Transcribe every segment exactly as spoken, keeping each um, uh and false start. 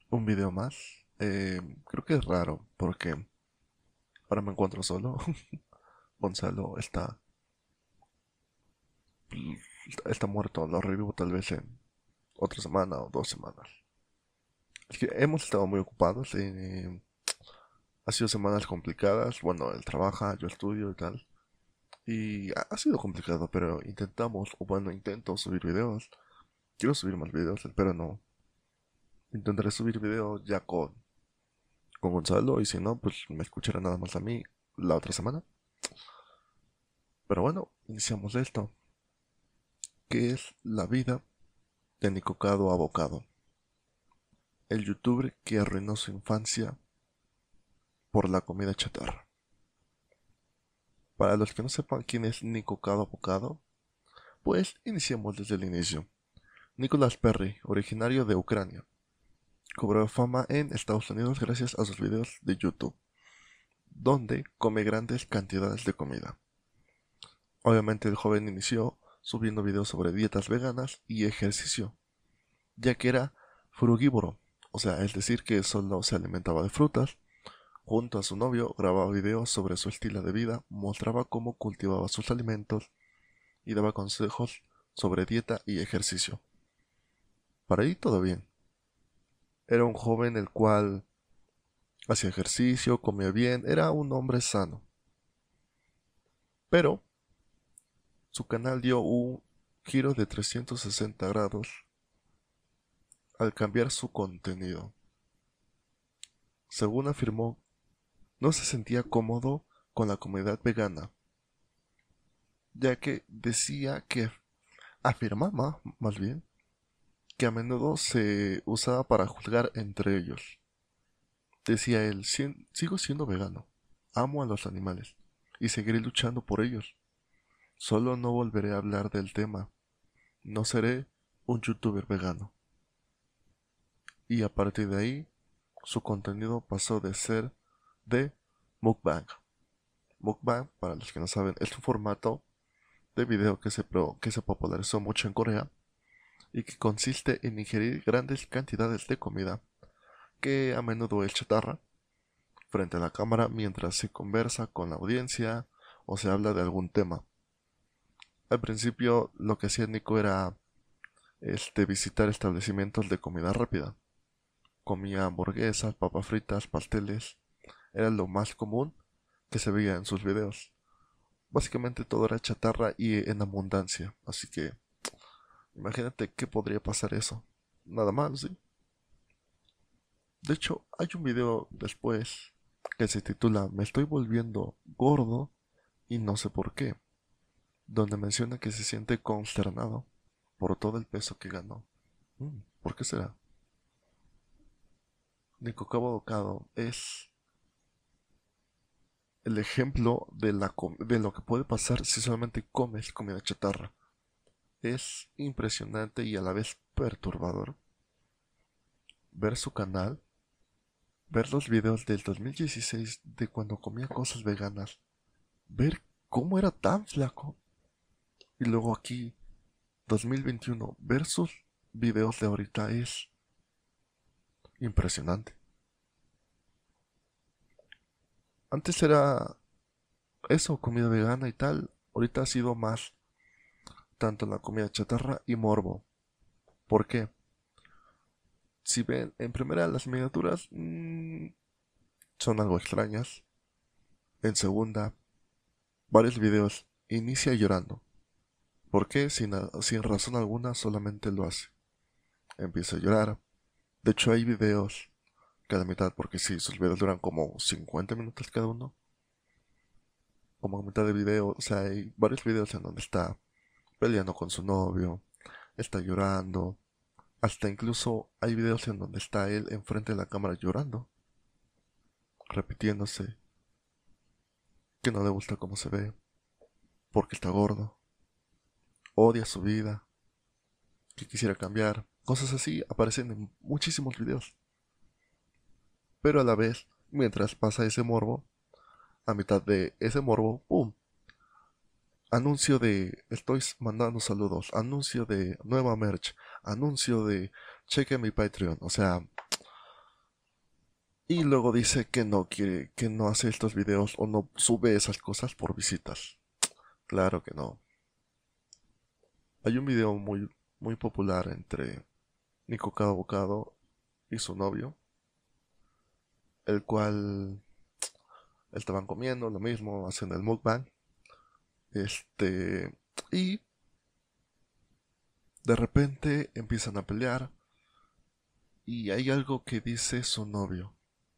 un video más. Eh, creo que es raro porque ahora me encuentro solo. Gonzalo está, está muerto. Lo revivo tal vez en otra semana o dos semanas. Es que hemos estado muy ocupados. Eh, ha sido semanas complicadas. Bueno, él trabaja, yo estudio y tal. Y ha, ha sido complicado, pero intentamos, o bueno, intento subir videos. Quiero subir más videos, pero no. Intentaré subir videos ya con, con Gonzalo y si no, pues me escuchará nada más a mí la otra semana. Pero bueno, iniciamos esto. ¿Qué es la vida de Nicocado Abocado? El youtuber que arruinó su infancia por la comida chatarra. Para los que no sepan quién es Nicocado Abocado, pues iniciemos desde el inicio. Nicolas Perry, originario de Ucrania, cobró fama en Estados Unidos gracias a sus videos de YouTube, donde come grandes cantidades de comida. Obviamente el joven inició subiendo videos sobre dietas veganas y ejercicio, ya que era frugívoro, o sea, es decir, que solo se alimentaba de frutas. Junto a su novio grababa videos sobre su estilo de vida, mostraba cómo cultivaba sus alimentos y daba consejos sobre dieta y ejercicio. Para ahí todo bien. Era un joven el cual hacía ejercicio, comía bien, era un hombre sano. Pero su canal dio un giro de trescientos sesenta grados al cambiar su contenido. Según afirmó, no se sentía cómodo con la comunidad vegana, ya que decía que afirmaba, más bien, que a menudo se usaba para juzgar entre ellos. Decía él: sigo siendo vegano, amo a los animales y seguiré luchando por ellos. Solo no volveré a hablar del tema. No seré un youtuber vegano. Y a partir de ahí, su contenido pasó de ser de mukbang. Mukbang, para los que no saben, es un formato de video que se, pro- que se popularizó mucho en Corea y que consiste en ingerir grandes cantidades de comida, que a menudo es chatarra, frente a la cámara mientras se conversa con la audiencia o se habla de algún tema. Al principio lo que hacía Nico era este, visitar establecimientos de comida rápida. Comía hamburguesas, papas fritas, pasteles. Era lo más común que se veía en sus videos. Básicamente todo era chatarra y en abundancia. Así que imagínate qué podría pasar eso. Nada mal, ¿sí? De hecho, hay un video después que se titula Me estoy volviendo gordo y no sé por qué, donde menciona que se siente consternado por todo el peso que ganó. Mm, ¿Por qué será? Nico Cabo Bocado es el ejemplo de, la de lo que puede pasar si solamente comes comida chatarra. Es impresionante y a la vez perturbador ver su canal, ver los videos del dos mil dieciséis de cuando comía cosas veganas, ver cómo era tan flaco y luego aquí dos mil veintiuno ver sus videos de ahorita es impresionante. Antes era eso, comida vegana y tal, ahorita ha sido más tanto en la comida chatarra y morbo. ¿Por qué? Si ven, en primera las miniaturas mmm, son algo extrañas. En segunda, varios videos inicia llorando. ¿Por qué? Sin, sin razón alguna, solamente lo hace. Empieza a llorar. De hecho, hay videos que a la mitad, porque sí, sus videos duran como cincuenta minutos cada uno. Como a mitad de video, o sea, hay varios videos en donde está peleando con su novio, está llorando. Hasta incluso hay videos en donde está él enfrente de la cámara llorando, repitiéndose que no le gusta cómo se ve, porque está gordo, odia su vida, que quisiera cambiar. Cosas así aparecen en muchísimos videos. Pero a la vez, mientras pasa ese morbo, a mitad de ese morbo, ¡pum! Anuncio de estoy mandando saludos, anuncio de nueva merch, anuncio de cheque mi Patreon. O sea, Y luego dice que no quiere, que no hace estos videos o no sube esas cosas por visitas. Claro que no. Hay un video muy, muy popular entre Nico Cada Bocado y su novio, el cual estaban comiendo lo mismo, haciendo el mukbang. Este, y de repente empiezan a pelear y hay algo que dice su novio.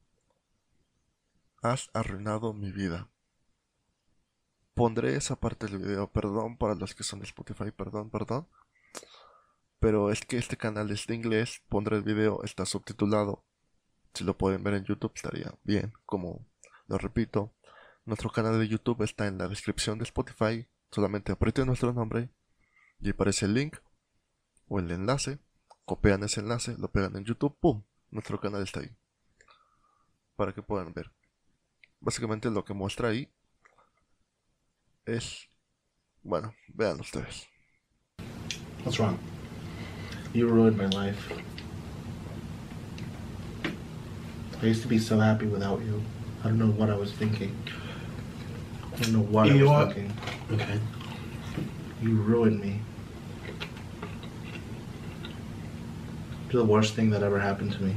Has arruinado mi vida. Pondré esa parte del video, perdón para los que son de Spotify, perdón, perdón. Pero es que este canal es de inglés, pondré el video, está subtitulado. Si lo pueden ver en YouTube estaría bien, como lo repito. Nuestro canal de YouTube está en la descripción de Spotify, solamente aprieten nuestro nombre y aparece el link o el enlace, copian ese enlace, lo pegan en YouTube, ¡pum! Nuestro canal está ahí, para que puedan ver. Básicamente lo que muestra ahí es, bueno, vean ustedes. What's wrong? You ruined my life. I used to be so happy without you. I don't know what I was thinking. I don't know what You I was are- thinking. Okay. You ruined me. You're the worst thing that ever happened to me.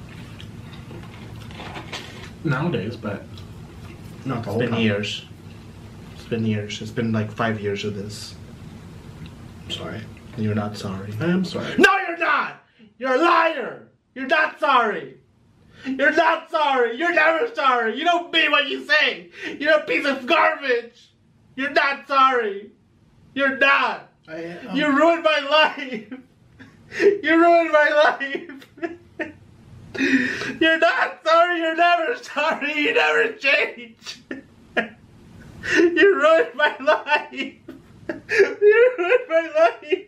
Nowadays, but No, The it's whole been time. years. It's been years. It's been like five years of this. I'm sorry. You're not sorry. I am sorry. No, you're not! You're a liar! You're not sorry! You're not sorry! You're never sorry! You don't mean what you say! You're a piece of garbage! You're not sorry! You're not! I am. You ruined my life! You ruined my life! You're not sorry! You're never sorry! You never change! You ruined my life! You ruined my life!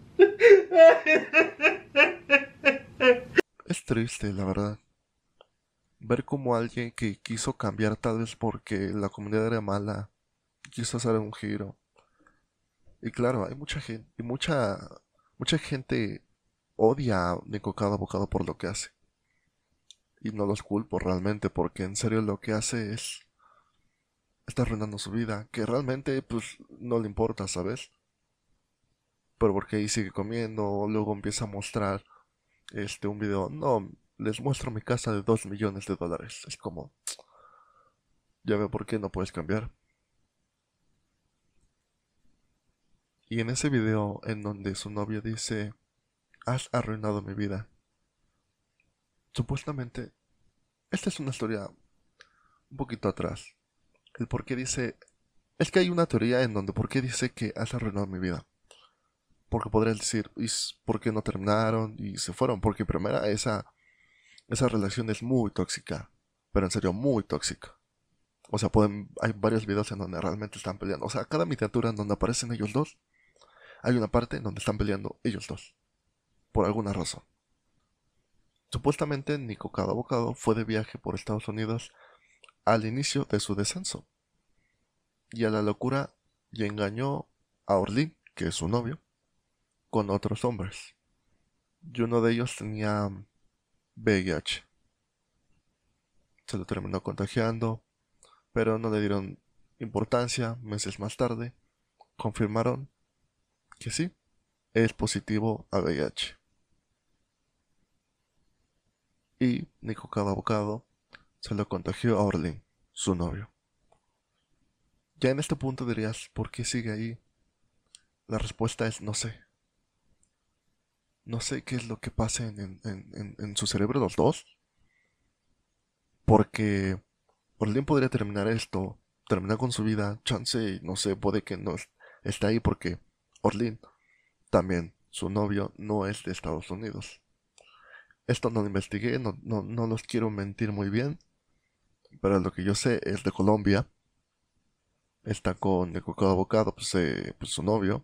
Es triste, la verdad, ver como alguien que quiso cambiar tal vez porque la comunidad era mala, quiso hacer un giro. Y claro, hay mucha gente, y mucha, mucha gente odia a Nico Cada Bocado por lo que hace. Y no los culpo realmente, porque en serio lo que hace es está arruinando su vida, que realmente pues no le importa, ¿sabes? Pero porque ahí sigue comiendo, luego empieza a mostrar este un video, no, les muestro mi casa de dos millones de dólares. Es como, ya veo por qué no puedes cambiar. Y en ese video en donde su novio dice, has arruinado mi vida. Supuestamente, esta es una historia un poquito atrás. El por qué dice, es que hay una teoría en donde por qué dice que has arruinado mi vida. Porque podrías decir, ¿y por qué no terminaron y se fueron? Porque primero esa, esa relación es muy tóxica. Pero en serio, muy tóxica. O sea, pueden, hay varios videos en donde realmente están peleando. O sea, cada miniatura en donde aparecen ellos dos, hay una parte en donde están peleando ellos dos. Por alguna razón. Supuestamente Nico Cada Bocado fue de viaje por Estados Unidos al inicio de su descenso. Y a la locura y engañó a Orlin, que es su novio, con otros hombres. Y uno de ellos tenía V I H. Se lo terminó contagiando, pero no le dieron importancia. Meses más tarde, confirmaron que sí, es positivo a V I H. Y Nico Cada Bocado se lo contagió a Orlin, su novio. Ya en este punto dirías, ¿por qué sigue ahí? La respuesta es no sé. No sé qué es lo que pasa en, en, en, en su cerebro los dos. Porque Orlin podría terminar esto, terminar con su vida, chance, y no sé, puede que no esté ahí porque Orlin, también su novio, no es de Estados Unidos. Esto no lo investigué, no, no, no los quiero mentir muy bien, pero lo que yo sé es de Colombia. Está con el Cada Bocado, pues, eh, pues su novio.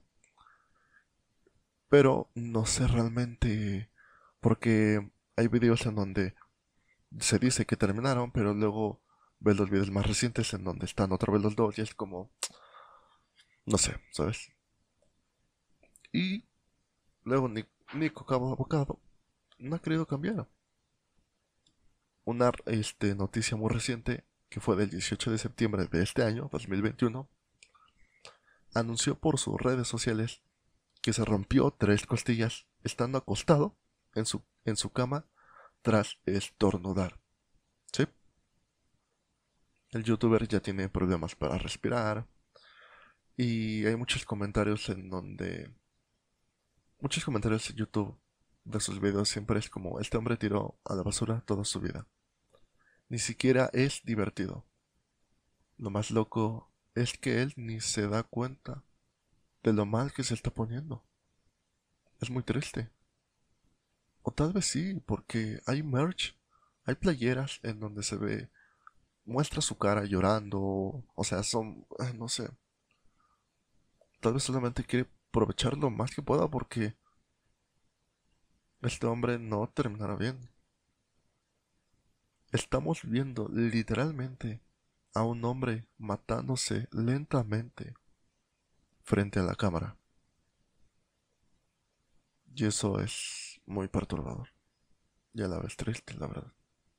Pero no sé realmente, porque hay videos en donde se dice que terminaron, pero luego ves los videos más recientes en donde están otra vez los dos y es como, no sé, ¿sabes? Y luego Nico Cada Bocado no ha querido cambiar. una este, noticia muy reciente, que fue del dieciocho de septiembre de este año, dos mil veintiuno, anunció por sus redes sociales que se rompió tres costillas estando acostado en su, en su cama tras estornudar. ¿Sí? El youtuber ya tiene problemas para respirar y hay muchos comentarios en donde... Muchos comentarios en YouTube de sus videos siempre es como, este hombre tiró a la basura toda su vida. Ni siquiera es divertido. Lo más loco es que él ni se da cuenta de lo mal que se está poniendo. Es muy triste. O tal vez sí, porque hay merch, hay playeras en donde se ve, muestra su cara llorando, o sea, son, eh, no sé, tal vez solamente quiere aprovechar lo más que pueda porque este hombre no terminará bien. Estamos viendo literalmente a un hombre matándose lentamente frente a la cámara. Y eso es muy perturbador. Y a la vez triste, la verdad.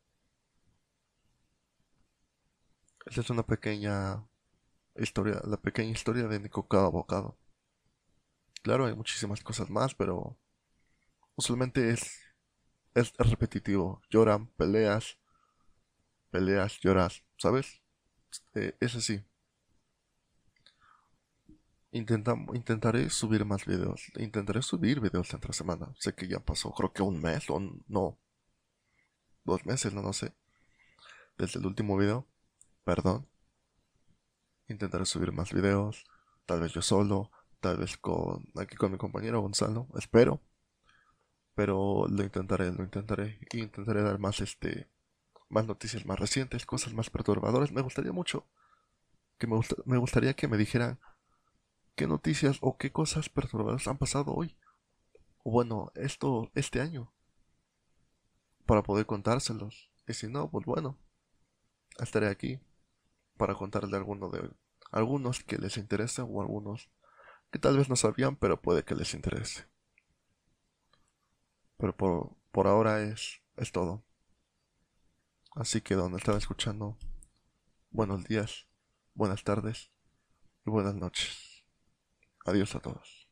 Esta es una pequeña historia, la pequeña historia de Nico Cada Bocado. Claro, hay muchísimas cosas más, pero usualmente es, es repetitivo. Lloran, peleas, peleas, lloras, ¿sabes? Eh, es así. Intenta- intentaré subir más videos. Intentaré subir videos entre semana. Sé que ya pasó, creo que un mes o no, dos meses, no, no sé. Desde el último video. Perdón. Intentaré subir más videos. Tal vez yo solo. Tal vez con aquí con mi compañero Gonzalo. Espero. Pero lo intentaré, lo intentaré. Y intentaré dar más este. Más noticias más recientes, cosas más perturbadoras. Me gustaría mucho. Que me, gusta- me gustaría que me dijeran qué noticias o qué cosas perturbadoras han pasado hoy. O bueno, esto, este año. Para poder contárselos. Y si no, pues bueno, estaré aquí para contarle alguno de algunos que les interese o algunos que tal vez no sabían, pero puede que les interese. Pero por, por ahora es, es todo. Así que donde estaba escuchando, buenos días, buenas tardes y buenas noches. Adiós a todos.